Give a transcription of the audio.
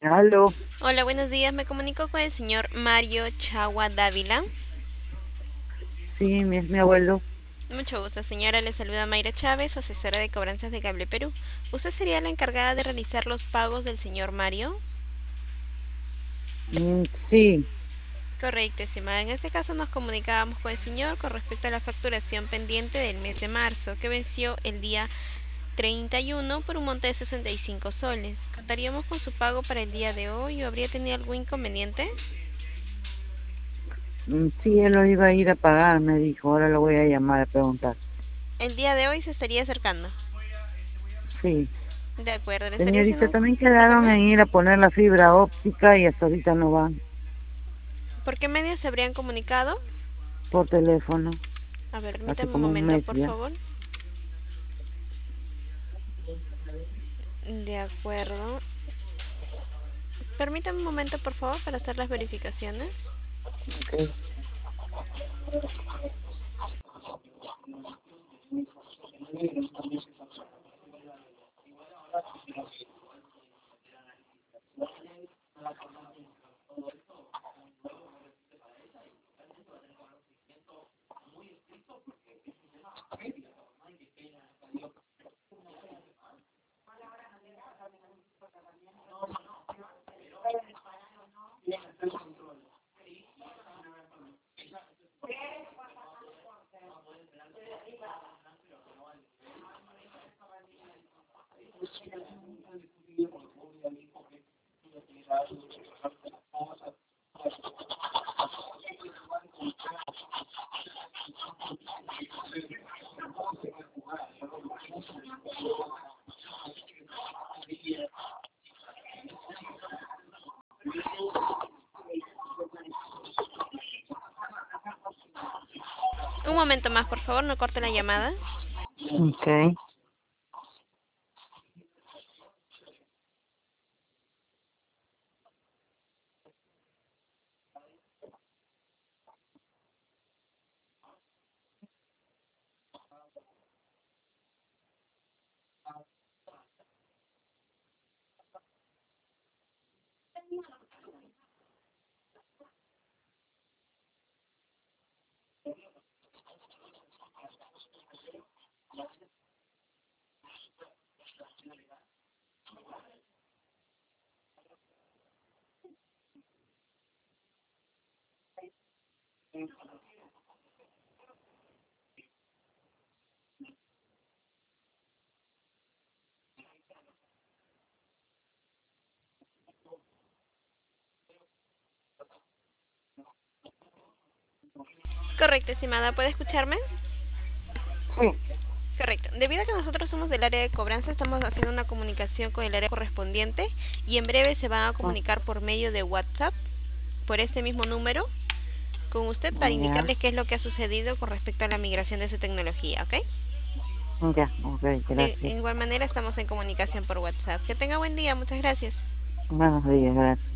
Aló, Hola, buenos días. Me comunico con el señor Mario Chagua Dávila. sí, es mi abuelo. Mucho gusto, señora. Le saluda Mayra Chávez, asesora de cobranzas de Cable Perú. ¿Usted sería la encargada de realizar los pagos del señor Mario? Sí, Correcto, estimada. En este caso nos comunicábamos con el señor con respecto a la facturación pendiente del mes de marzo, que venció el día 31 por un monte de 65 soles. ¿Contaríamos con su pago para el día de hoy o habría tenido algún inconveniente? sí, él lo iba a ir a pagar, me dijo. Ahora lo voy a llamar a preguntar. El día de hoy se estaría acercando. Sí, De acuerdo, le estaría señorita, haciendo un... también quedaron Dígame. en ir a poner la fibra óptica y hasta ahorita no van ¿Por qué medios se habrían comunicado? por teléfono, A ver, hace permítame un como un momento, mes por ya. favor. De acuerdo. Permítame un momento, por favor, para hacer las verificaciones. Okay. Un momento más, por favor, no corte la llamada. Okay. Correcto, estimada, ¿puede escucharme? Sí, Correcto. Debido a que nosotros somos del área de cobranza, estamos haciendo una comunicación con el área correspondiente y en breve se van a mm, comunicar por medio de WhatsApp, por este mismo número, con usted para ya, indicarle qué es lo que ha sucedido con respecto a la migración de su tecnología, ¿ok? ya, ok, De gracias. igual manera estamos en comunicación por WhatsApp. Que tenga buen día, muchas gracias. Buenos días, gracias.